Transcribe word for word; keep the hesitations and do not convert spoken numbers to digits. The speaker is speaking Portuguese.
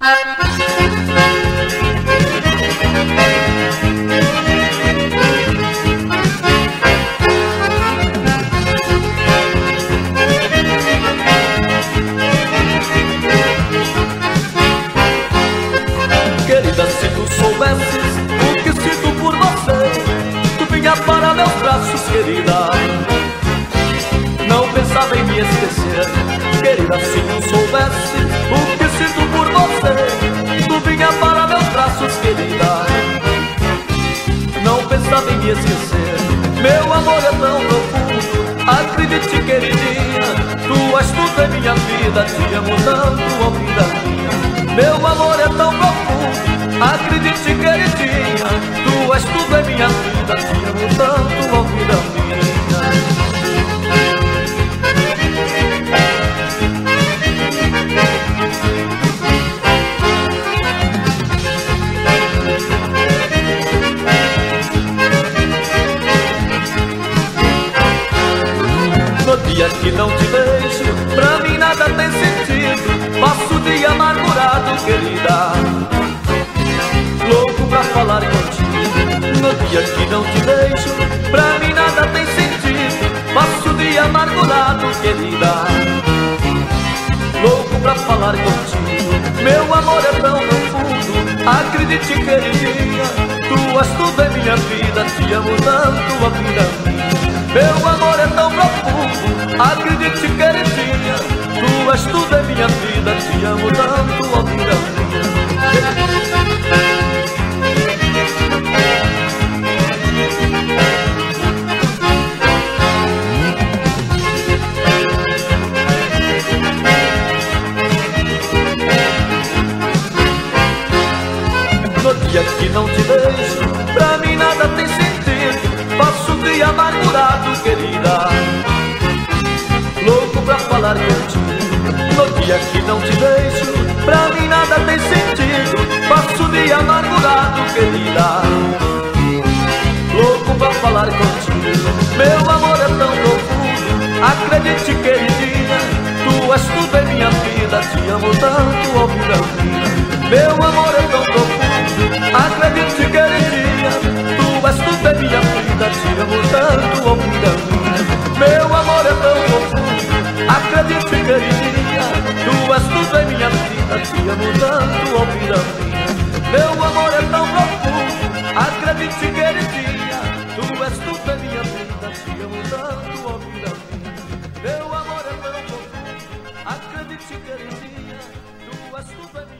Querida, se tu soubesses o que sinto por você, tu vinha para meus braços, querida. Não pensava em me esquecer. Querida, se tu soubesses o que sinto por você, tu vinha para meus braços, querida. Não pensava em me esquecer. Meu amor é tão profundo, acredite, queridinha, tu és tudo em minha vida, te amo tanto, ó vida minha. Meu amor é tão profundo, acredite, queridinha, tu és tudo em minha vida, te amo tanto, ó vida minha. No dia que não te vejo, pra mim nada tem sentido. Passo o dia amargurado, querida, louco pra falar contigo. No dia que não te vejo, pra mim nada tem sentido. Passo o dia amargurado, querida, louco pra falar contigo. Meu amor é tão profundo, acredite, queridinha, tu és tudo em minha vida, te amo tanto, a vida minha. Meu amor é tão profundo, acredite, queridinha, tu és tudo em minha vida, te amo tanto, ó vida minha. No dia que não te vejo, pra mim nada tem sentido. Passo o dia amargurado, querida, louco pra falar contigo. No dia que não te vejo, pra mim nada tem sentido. Passo o dia amargurado, querida, louco pra falar contigo. Meu amor é tão profundo, acredite, queridinha, tu és tudo em minha vida, te amo tanto, ó vida minha. Meu amor é tão profundo, acredite, queridinha, tu és tudo em minha vida, te amo tanto, ó vida minha. Meu amor é tão profundo, acredite, queridinha, tu és tudo em minha vida, te amo tanto, ó vida minha. Meu amor é tão profundo, acredite, queridinha, tu és tudo em minha vida, te amo tanto, ó vida minha. Meu amor é tão profundo, acredite, queridinha, tu és tudo em minha vida.